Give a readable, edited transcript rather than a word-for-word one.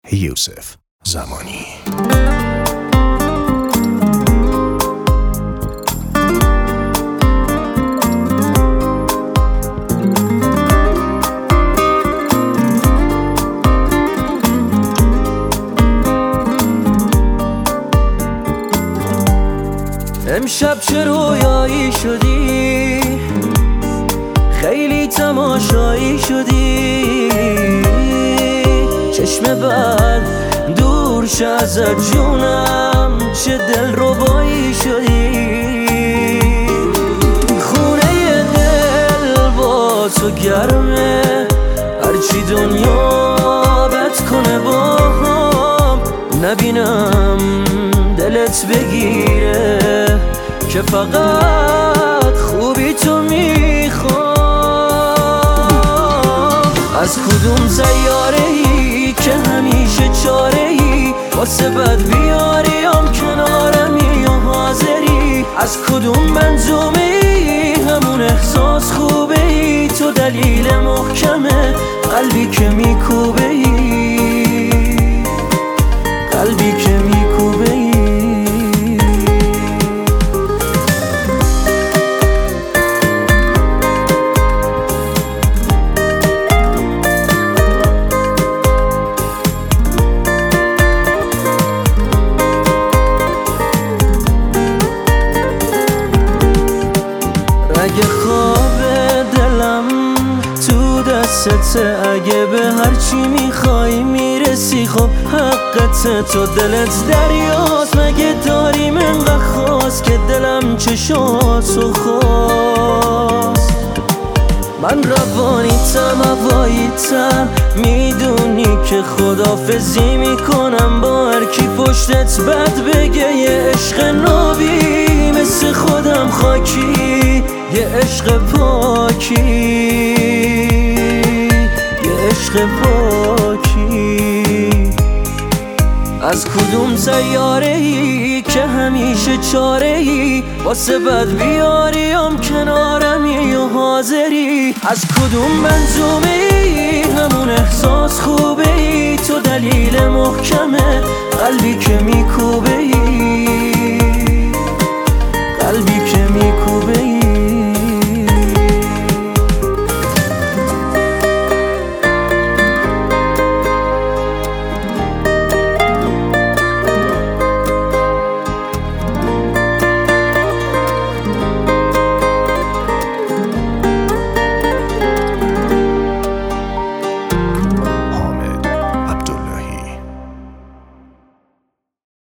یوسف زمانی. امشب چه رویایی شدی، خیلی تماشایی شدی، چشم بد دور شه ازت جونم، چه دلربایی شدی، خونه دل با تو گرمه، هرچی دنیا بد کنه با هم نبینم دلت بگیره که فقط خوبی تو میخوام. از کدوم سیاره‌ای که همیشه چاره‌ای واسه بد بیاریم کنارمی و حاضری، از کدوم منظومه‌ای همون احساس خوبه‌ای، تو دلیل محکمه قلبی که میکوبه‌ای، قلبی که میکوبه‌ای. اگه خواب دلم تو دستته، اگه به هرچی میخوای میرسی، خب حقته، تو دلت دریاست، مگه داریم انقدر خواست که دلم چشاتو خواست. من روانیتم هواییتم، میدونی که خدافزی میکنم با هر کی پشتت بد بگه، یه عشق نابی مثل خودم خاکی، یه عشق پاکی، یه عشق پاکی. از کدوم سیاره‌ای که همیشه چاره‌ای واسه بد بیاریم کنارمی و حاضری، از کدوم منظومه‌ای همون احساس خوبه‌ای، تو دلیل محکمه قلبی که میکوبه‌ای.